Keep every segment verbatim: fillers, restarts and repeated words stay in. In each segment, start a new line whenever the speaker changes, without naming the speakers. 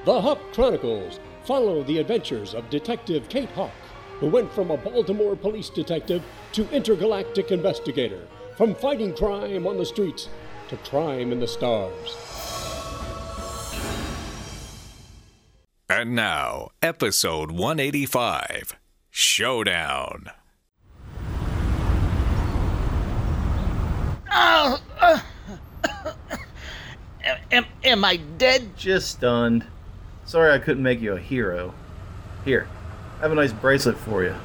The Hawk Chronicles follow the adventures of Detective Kate Hawk, who went from a Baltimore police detective to intergalactic investigator, from fighting crime on the streets to crime in the stars.
And now, episode one eighty-five, Showdown.
Oh, uh, am, am I dead?
Just stunned. Sorry I couldn't make you a hero. Here, I have a nice bracelet for you.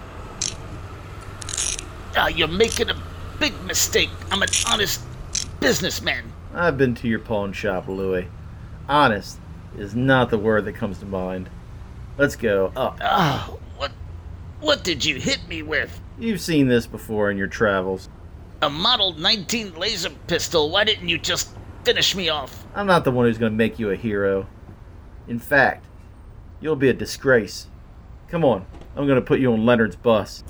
Oh, you're making a big mistake. I'm an honest businessman.
I've been to your pawn shop, Louis. Honest is not the word that comes to mind. Let's go up.
Oh, what, what did you hit me with?
You've seen this before in your travels.
A Model nineteen laser pistol. Why didn't you just finish me off?
I'm not the one who's going to make you a hero. In fact, you'll be a disgrace. Come on, I'm going to put you on Leonard's bus.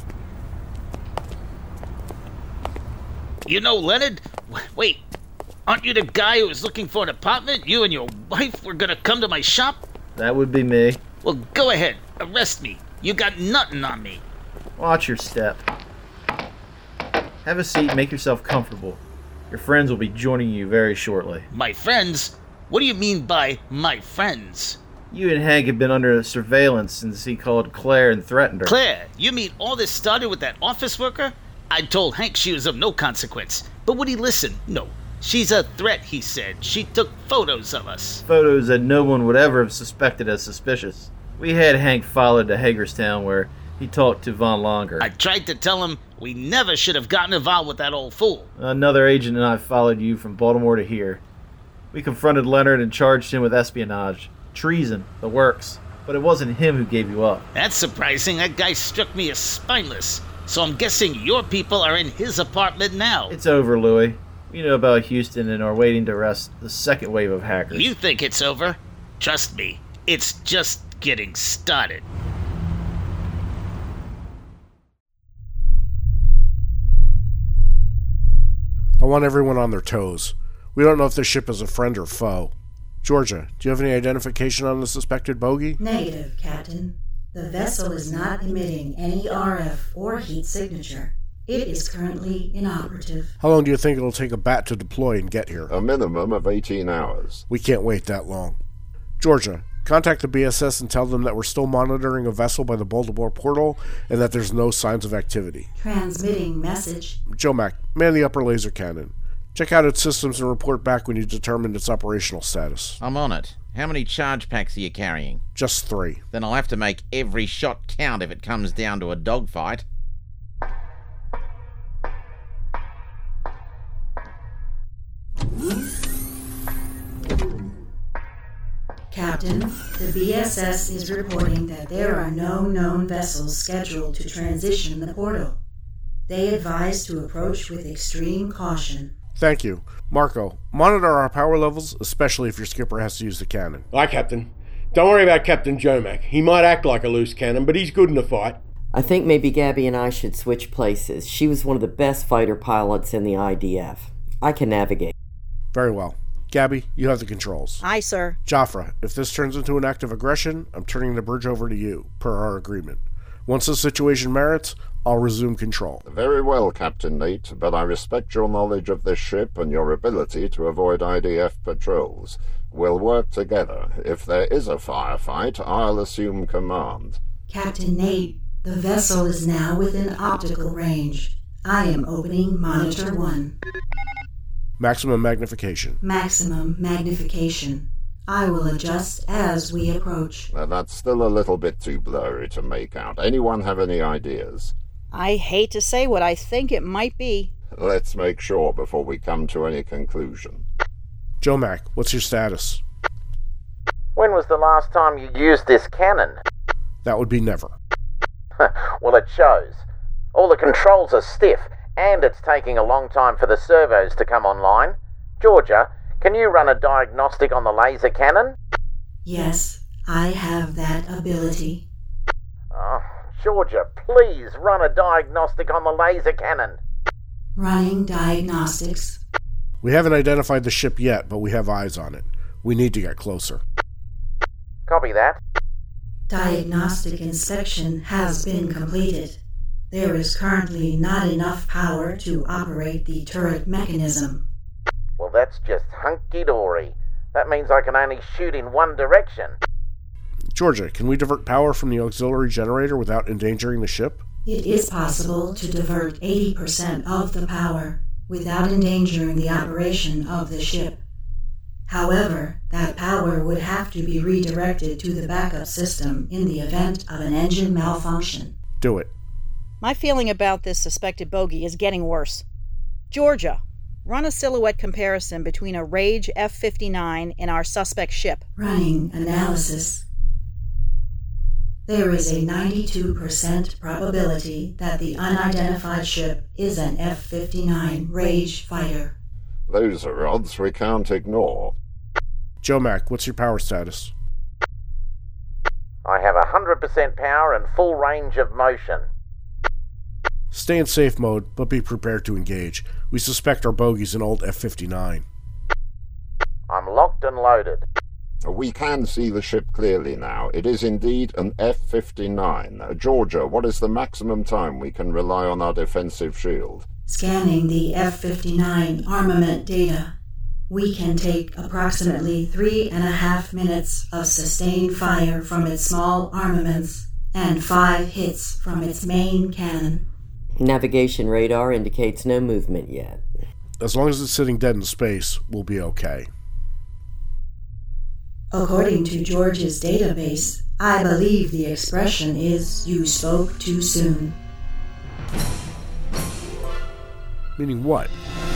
You know Leonard? Wait, aren't you the guy who was looking for an apartment? You and your wife were going to come to my shop?
That would be me.
Well, go ahead. Arrest me. You got nothing on me.
Watch your step. Have a seat and make yourself comfortable. Your friends will be joining you very shortly.
My friends? What do you mean by my friends?
You and Hank have been under surveillance since he called Claire and threatened her.
Claire? You mean all this started with that office worker? I told Hank she was of no consequence. But would he listen? No. She's a threat, he said. She took photos of us.
Photos that no one would ever have suspected as suspicious. We had Hank followed to Hagerstown where he talked to Von Longer.
I tried to tell him we never should have gotten involved with that old fool.
Another agent and I followed you from Baltimore to here. We confronted Leonard and charged him with espionage, treason, the works. But it wasn't him who gave you up.
That's surprising. That guy struck me as spineless. So I'm guessing your people are in his apartment now.
It's over, Louis. We know about Houston and are waiting to arrest the second wave of hackers.
You think it's over? Trust me, it's just getting started.
I want everyone on their toes. We don't know if this ship is a friend or foe. Georgia, do you have any identification on the suspected bogey?
Negative, Captain. The vessel is not emitting any R F or heat signature. It is currently inoperative.
How long do you think it'll take a bat to deploy and get here?
A minimum of eighteen hours.
We can't wait that long. Georgia, contact the B S S and tell them that we're still monitoring a vessel by the Baltimore portal and that there's no signs of activity.
Transmitting message.
Joe Mac, man the upper laser cannon. Check out its systems and report back when you determine its operational status.
I'm on it. How many charge packs are you carrying?
Just three.
Then I'll have to make every shot count if it comes down to a dogfight.
Captain, the B S S is reporting that there are no known vessels scheduled to transition the portal. They advise to approach with extreme caution.
Thank you. Marco, monitor our power levels, especially if your skipper has to use the cannon.
Aye, Captain. Don't worry about Captain Jomac. He might act like a loose cannon, but he's good in a fight.
I think maybe Gabby and I should switch places. She was one of the best fighter pilots in the I D F. I can navigate.
Very well. Gabby, you have the controls.
Aye, sir.
Jafra, if this turns into an act of aggression, I'm turning the bridge over to you, per our agreement. Once the situation merits, I'll resume control.
Very well, Captain Nate, but I respect your knowledge of this ship and your ability to avoid I D F patrols. We'll work together. If there is a firefight, I'll assume command.
Captain Nate, the vessel is now within optical range. I am opening Monitor one.
Maximum magnification.
Maximum magnification. I will adjust as we approach.
Now, that's still a little bit too blurry to make out. Anyone have any ideas?
I hate to say what I think it might be.
Let's make sure before we come to any conclusion.
Joe Mac, what's your status?
When was the last time you used this cannon?
That would be never.
Well, it shows. All the controls are stiff, and it's taking a long time for the servos to come online. Georgia, can you run a diagnostic on the laser cannon?
Yes, I have that ability.
Oh, Georgia, please run a diagnostic on the laser cannon.
Running diagnostics.
We haven't identified the ship yet, but we have eyes on it. We need to get closer.
Copy that.
Diagnostic inspection has been completed. There is currently not enough power to operate the turret mechanism.
Well, that's just hunky-dory. That means I can only shoot in one direction.
Georgia, can we divert power from the auxiliary generator without endangering the ship?
It is possible to divert eighty percent of the power without endangering the operation of the ship. However, that power would have to be redirected to the backup system in the event of an engine malfunction.
Do it.
My feeling about this suspected bogey is getting worse. Georgia, run a silhouette comparison between a Rage F fifty-nine and our suspect ship.
Running analysis. There is a ninety-two percent probability that the unidentified ship is an F fifty-nine Rage fighter.
Those are odds we can't ignore.
Jomac, what's your power status?
I have one hundred percent power and full range of motion.
Stay in safe mode, but be prepared to engage. We suspect our bogey's an old F fifty-nine.
I'm locked and loaded.
We can see the ship clearly now. It is indeed an F fifty-nine. Uh, Georgia, what is the maximum time we can rely on our defensive shield?
Scanning the F fifty-nine armament data. We can take approximately three and a half minutes of sustained fire from its small armaments and five hits from its main cannon.
Navigation radar indicates no movement yet.
As long as it's sitting dead in space, we'll be okay.
According to George's database, I believe the expression is, "You spoke too soon."
Meaning what?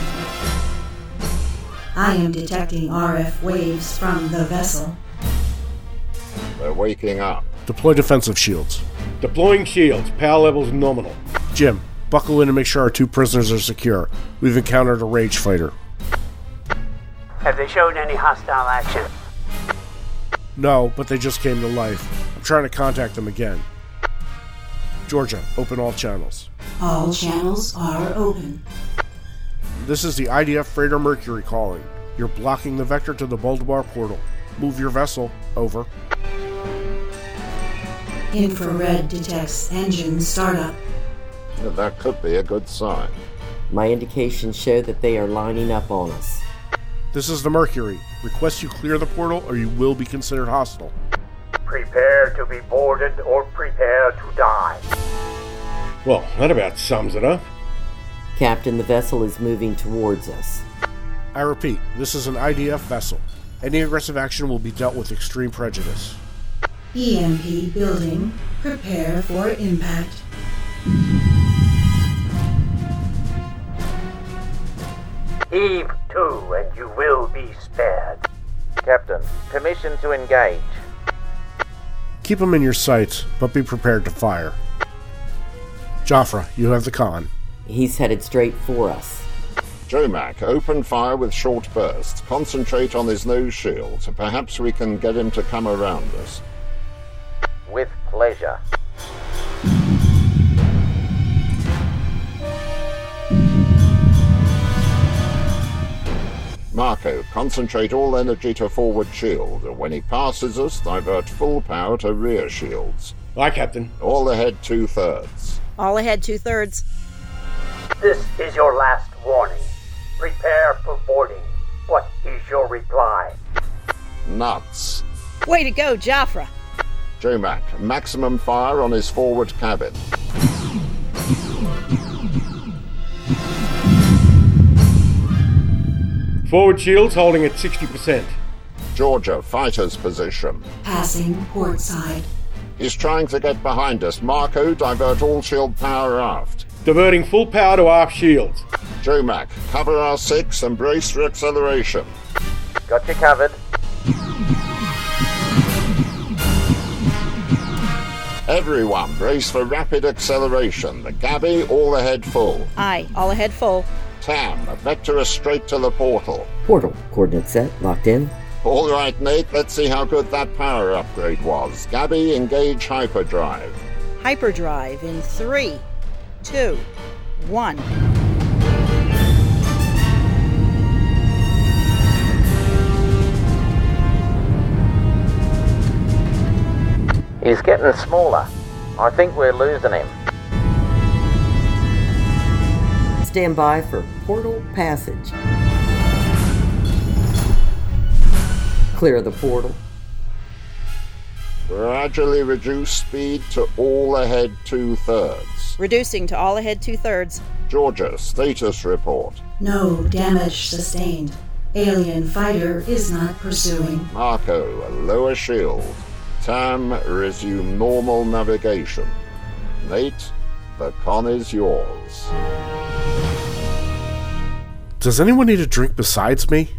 I am detecting R F waves from the vessel.
They're waking up.
Deploy defensive shields.
Deploying shields. Power levels nominal.
Jim, buckle in and make sure our two prisoners are secure. We've encountered a Rage fighter.
Have they shown any hostile action?
No, but they just came to life. I'm trying to contact them again. Georgia, open all channels.
All channels are open.
This is the I D F freighter Mercury calling. You're blocking the vector to the Baltimore portal. Move your vessel. Over.
Infrared detects engine startup.
That could be a good sign.
My indications show that they are lining up on us.
This is the Mercury. Request you clear the portal or you will be considered hostile.
Prepare to be boarded or prepare to die.
Well, that about sums it up.
Captain, the vessel is moving towards us.
I repeat, this is an I D F vessel. Any aggressive action will be dealt with extreme prejudice.
E M P building. Prepare for impact.
Heave to, and you will be spared.
Captain, permission to engage.
Keep them in your sights, but be prepared to fire. Jafra, you have the con.
He's headed straight for us.
Jomac, open fire with short bursts. Concentrate on his nose shield. Perhaps we can get him to come around us.
With pleasure.
Marco, concentrate all energy to forward shield. When he passes us, divert full power to rear shields.
Aye, Captain.
All ahead two-thirds.
All ahead two-thirds.
This is your last warning. Prepare for boarding. What is your reply?
Nuts.
Way to go, Jafra.
Jomac, maximum fire on his forward cabin.
Forward shields holding at sixty percent.
Georgia, fighter's position.
Passing port side.
He's trying to get behind us. Marco, divert all shield power aft.
Diverting full power to aft shields.
Jomac, cover R six and brace for acceleration.
Got you covered.
Everyone, brace for rapid acceleration. The Gabby, all ahead full.
Aye, all ahead full.
Tam, vector us straight to the portal.
Portal. Coordinate set. Locked in.
All right, Nate, let's see how good that power upgrade was. Gabby, engage hyperdrive.
Hyperdrive in three, two, one.
He's getting smaller. I think we're losing him.
Stand by for portal passage. Clear the portal.
Gradually reduce speed to all ahead two-thirds.
Reducing to all ahead two-thirds.
Georgia, status report.
No damage sustained. Alien fighter is not pursuing.
Marco, lower shield. Tam, resume normal navigation. Nate, the con is yours.
Does anyone need a drink besides me?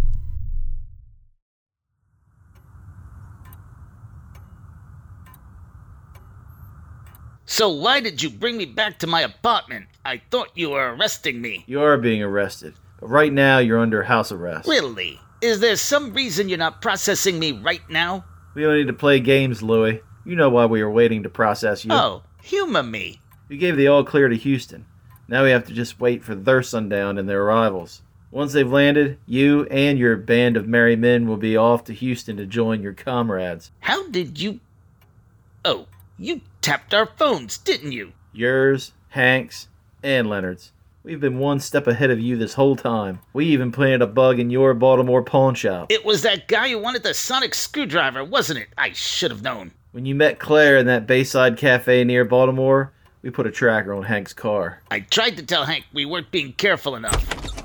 So why did you bring me back to my apartment? I thought you were arresting me.
You are being arrested, but right now you're under house arrest.
Really? Is there some reason you're not processing me right now?
We don't need to play games, Louie. You know why we are waiting to process you.
Oh, humor me.
We gave the all clear to Houston. Now we have to just wait for their sundown and their arrivals. Once they've landed, you and your band of merry men will be off to Houston to join your comrades.
How did you... Oh, you tapped our phones, didn't you?
Yours, Hank's, and Leonard's. We've been one step ahead of you this whole time. We even planted a bug in your Baltimore pawn shop.
It was that guy who wanted the sonic screwdriver, wasn't it? I should have known.
When you met Claire in that Bayside cafe near Baltimore, we put a tracker on Hank's car.
I tried to tell Hank we weren't being careful enough.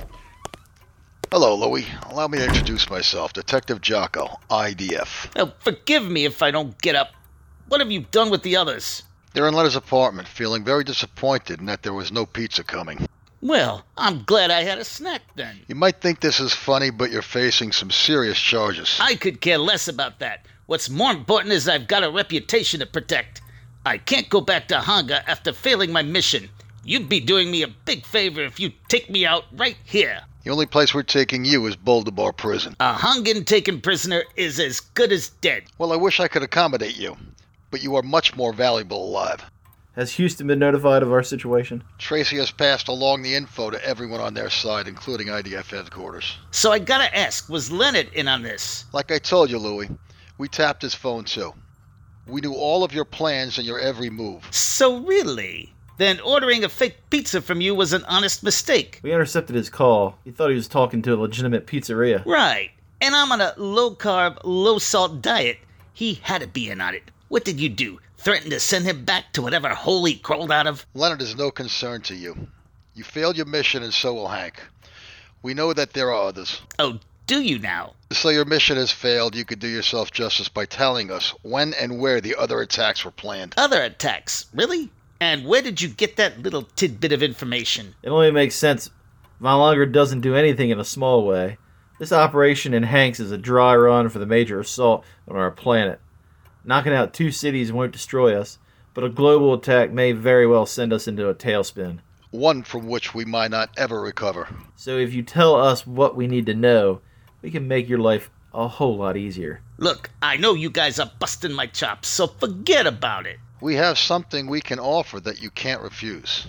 Hello, Louie. Allow me to introduce myself, Detective Jocko, I D F.
Oh, forgive me if I don't get up. What have you done with the others?
They're in Leonard's apartment, feeling very disappointed in that there was no pizza coming.
Well, I'm glad I had a snack then.
You might think this is funny, but you're facing some serious charges.
I could care less about that. What's more important is I've got a reputation to protect. I can't go back to Hanga after failing my mission. You'd be doing me a big favor if you take me out right here.
The only place we're taking you is Baltimore Prison.
A Hungan taken prisoner is as good as dead.
Well, I wish I could accommodate you, but you are much more valuable alive.
Has Houston been notified of our situation?
Tracy has passed along the info to everyone on their side, including I D F headquarters.
So I gotta ask, was Leonard in on this?
Like I told you, Louie, we tapped his phone too. We knew all of your plans and your every move.
So really? Then ordering a fake pizza from you was an honest mistake.
We intercepted his call. He thought he was talking to a legitimate pizzeria.
Right. And I'm on a low-carb, low-salt diet. He had to be in on it. What did you do? Threaten to send him back to whatever hole he crawled out of?
Leonard is no concern to you. You failed your mission and so will Hank. We know that there are others.
Oh, do you now?
So your mission has failed. You could do yourself justice by telling us when and where the other attacks were planned.
Other attacks? Really? And where did you get that little tidbit of information?
It only makes sense. Von Langer doesn't do anything in a small way. This operation in Hanks is a dry run for the major assault on our planet. Knocking out two cities won't destroy us, but a global attack may very well send us into a tailspin.
One from which we might not ever recover.
So if you tell us what we need to know, we can make your life a whole lot easier.
Look, I know you guys are busting my chops, so forget about it.
We have something we can offer that you can't refuse.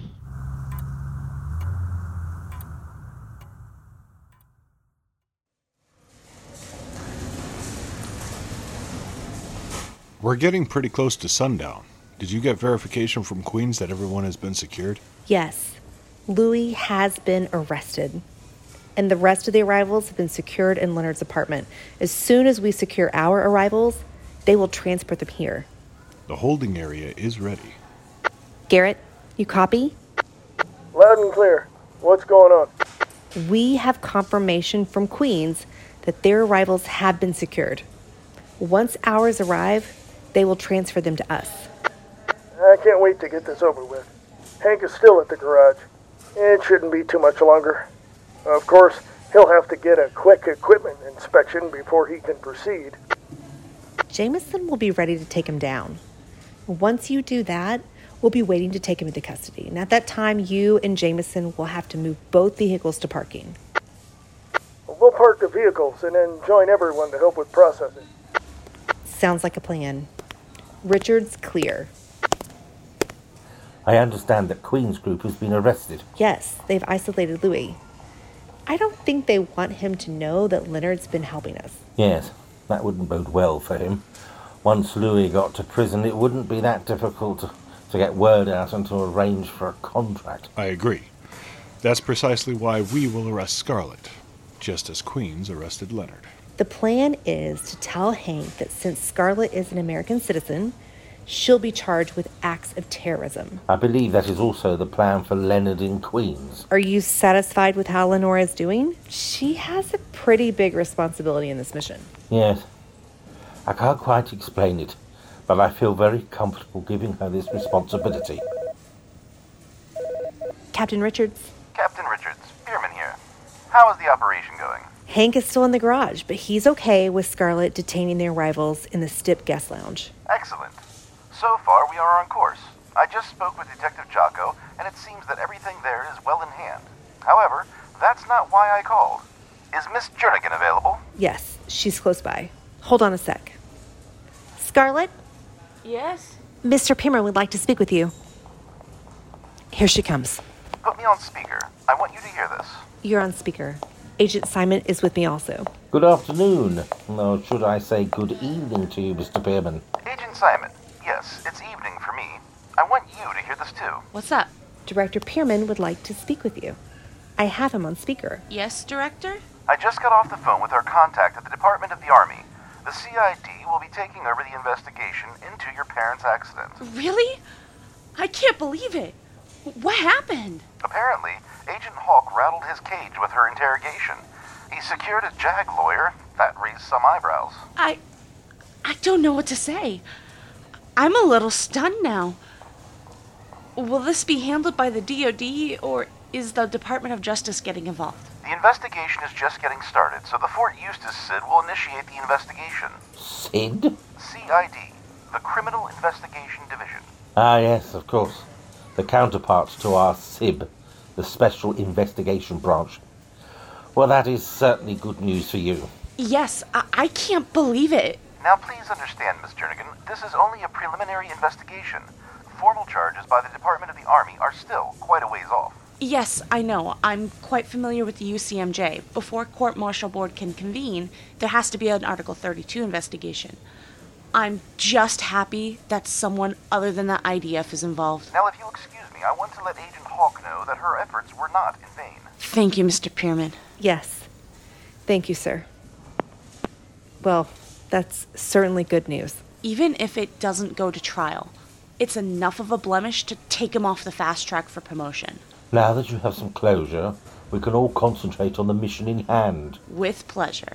We're getting pretty close to sundown. Did you get verification from Queens that everyone has been secured?
Yes. Louis has been arrested. And the rest of the arrivals have been secured in Leonard's apartment. As soon as we secure our arrivals, they will transport them here.
The holding area is ready.
Garrett, you copy?
Loud and clear. What's going on?
We have confirmation from Queens that their arrivals have been secured. Once ours arrive, they will transfer them to us.
I can't wait to get this over with. Hank is still at the garage. It shouldn't be too much longer. Of course, he'll have to get a quick equipment inspection before he can proceed.
Jameson will be ready to take him down. Once you do that, we'll be waiting to take him into custody. And at that time, you and Jameson will have to move both vehicles to parking.
We'll park the vehicles and then join everyone to help with processing.
Sounds like a plan. Richard's clear.
I understand that Queen's group has been arrested.
Yes, they've isolated Louis. I don't think they want him to know that Leonard's been helping us.
Yes, that wouldn't bode well for him. Once Louis got to prison, it wouldn't be that difficult to, to get word out and to arrange for a contract.
I agree. That's precisely why we will arrest Scarlet, just as Queens arrested Leonard.
The plan is to tell Hank that since Scarlet is an American citizen, she'll be charged with acts of terrorism.
I believe that is also the plan for Leonard in Queens.
Are you satisfied with how Lenora is doing? She has a pretty big responsibility in this mission.
Yes. I can't quite explain it, but I feel very comfortable giving her this responsibility.
Captain Richards?
Captain Richards, Spearman here. How is the operation going?
Hank is still in the garage, but he's okay with Scarlet detaining their rivals in the Stip guest lounge.
Excellent. So far, we are on course. I just spoke with Detective Jocko, and it seems that everything there is well in hand. However, that's not why I called. Is Miss Jernigan available?
Yes, she's close by. Hold on a sec. Scarlet?
Yes?
Mister Pimmer would like to speak with you. Here she comes.
Put me on speaker. I want you to hear this.
You're on speaker. Agent Simon is with me also.
Good afternoon. Or should I say good evening to you, Mister Pearman?
Agent Simon, yes, it's evening for me. I want you to hear this too.
What's up?
Director Pearman would like to speak with you. I have him on speaker.
Yes, Director?
I just got off the phone with our contact at the Department of the Army. The C I D will be taking over the investigation into your parents' accident.
Really? I can't believe it. What happened?
Apparently, Agent Hawk rattled his cage with her interrogation. He secured a JAG lawyer. That raised some eyebrows.
I... I don't know what to say. I'm a little stunned now. Will this be handled by the D O D, or is the Department of Justice getting involved?
The investigation is just getting started, so the Fort Eustis S I D will initiate the investigation.
S I D?
C I D, the Criminal Investigation Division.
Ah, yes, of course. The counterpart to our S I B, the Special Investigation Branch. Well, that is certainly good news for you.
Yes, I, I can't believe it.
Now, please understand, Miss Jernigan, this is only a preliminary investigation. Formal charges by the Department of the Army are still quite a ways off.
Yes, I know. I'm quite familiar with the U C M J. Before court-martial board can convene, there has to be an Article thirty-two investigation. I'm just happy that someone other than the I D F is involved.
Now, if you'll excuse me, I want to let Agent Hawk know that her efforts were not in vain.
Thank you, Mister Pearman.
Yes. Thank you, sir. Well, that's certainly good news.
Even if it doesn't go to trial, it's enough of a blemish to take him off the fast track for promotion.
Now that you have some closure, we can all concentrate on the mission in hand.
With pleasure.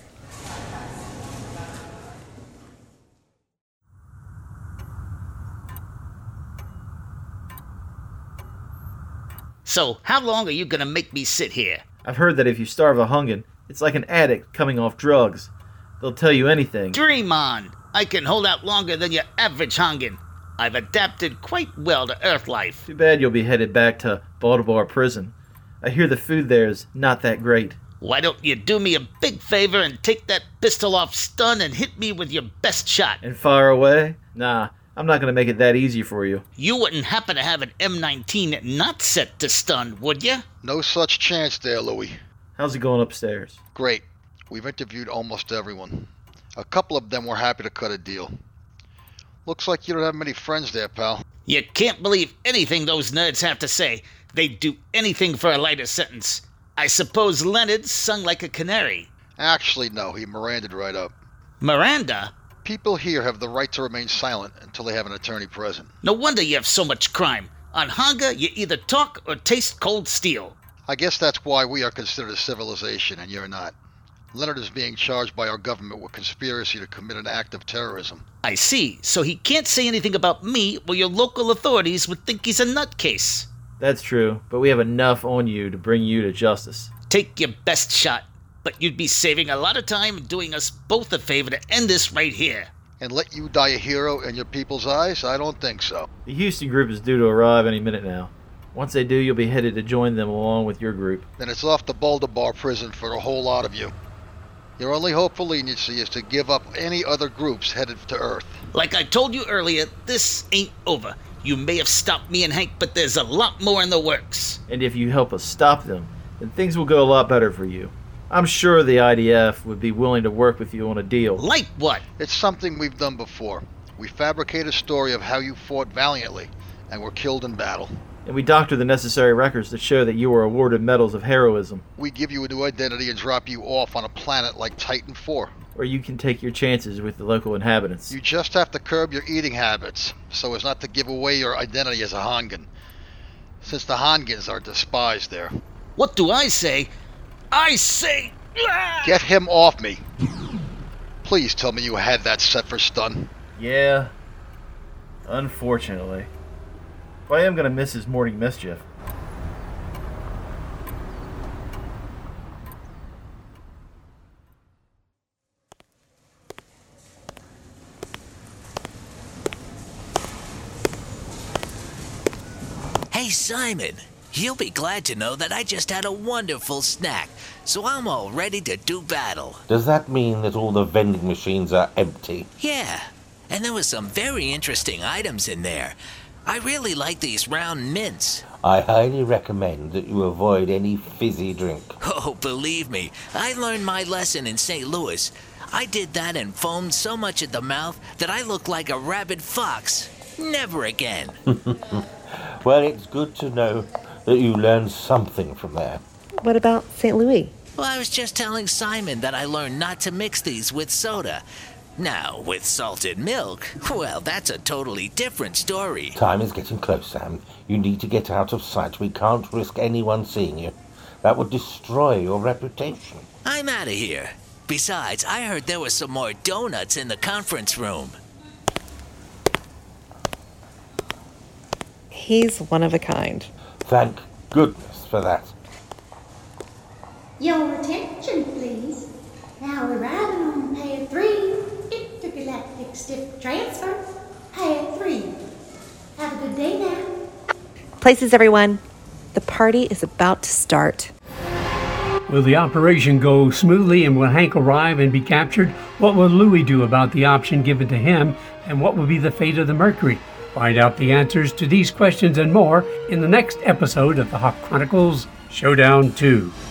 So, how long are you gonna make me sit here?
I've heard that if you starve a Hungan, it's like an addict coming off drugs. They'll tell you anything.
Dream on! I can hold out longer than your average Hungan. I've adapted quite well to Earth life.
Too bad you'll be headed back to Baltimore prison. I hear the food there is not that great.
Why don't you do me a big favor and take that pistol off stun and hit me with your best shot?
And fire away? Nah, I'm not going to make it that easy for you.
You wouldn't happen to have an M nineteen not set to stun, would you?
No such chance there, Louis.
How's it going upstairs?
Great. We've interviewed almost everyone. A couple of them were happy to cut a deal. Looks like you don't have many friends there, pal.
You can't believe anything those nerds have to say. They'd do anything for a lighter sentence. I suppose Leonard sung like a canary.
Actually, no. He Mirandaed right up.
Miranda?
People here have the right to remain silent until they have an attorney present.
No wonder you have so much crime. On Hanga, you either talk or taste cold steel.
I guess that's why we are considered a civilization and you're not. Leonard is being charged by our government with conspiracy to commit an act of terrorism.
I see. So he can't say anything about me, or your local authorities would think he's a nutcase.
That's true, but we have enough on you to bring you to justice.
Take your best shot, but you'd be saving a lot of time and doing us both a favor to end this right here.
And let you die a hero in your people's eyes? I don't think so.
The Houston group is due to arrive any minute now. Once they do, you'll be headed to join them along with your group.
Then it's off to Baltimore prison for a whole lot of you. Your only hope for leniency is to give up any other groups headed to Earth.
Like I told you earlier, this ain't over. You may have stopped me and Hank, but there's a lot more in the works.
And if you help us stop them, then things will go a lot better for you. I'm sure the I D F would be willing to work with you on a deal.
Like what?
It's something we've done before. We fabricate a story of how you fought valiantly and were killed in battle.
And we doctor the necessary records to show that you were awarded medals of heroism.
We give you a new identity and drop you off on a planet like Titan four.
Where you can take your chances with the local inhabitants.
You just have to curb your eating habits, so as not to give away your identity as a Hongan, since the Hongans are despised there.
What do I say? I say...
Get him off me. Please tell me you had that set for stun.
Yeah. Unfortunately. But I am going to miss his morning mischief.
Hey, Simon, you'll be glad to know that I just had a wonderful snack, so I'm all ready to do battle.
Does that mean that all the vending machines are empty?
Yeah, and there were some very interesting items in there. I really like these round mints.
I highly recommend that you avoid any fizzy drink.
Oh, believe me, I learned my lesson in Saint Louis. I did that and foamed so much at the mouth that I looked like a rabid fox. Never again.
Well, it's good to know that you learned something from there.
What about Saint Louis?
Well, I was just telling Simon that I learned not to mix these with soda. Now, with salted milk, well, that's a totally different story.
Time is getting close, Sam. You need to get out of sight. We can't risk anyone seeing you. That would destroy your reputation.
I'm out of here. Besides, I heard there were some more donuts in the conference room.
He's one of a kind.
Thank goodness for that.
Your attention, please. Now arriving on pad three, intergalactic stiff transfer, pad three. Have a good day now.
Places, everyone. The party is about to start.
Will the operation go smoothly, and will Hank arrive and be captured? What will Louis do about the option given to him, and what will be the fate of the Mercury? Find out the answers to these questions and more in the next episode of the Hawk Chronicles Showdown two.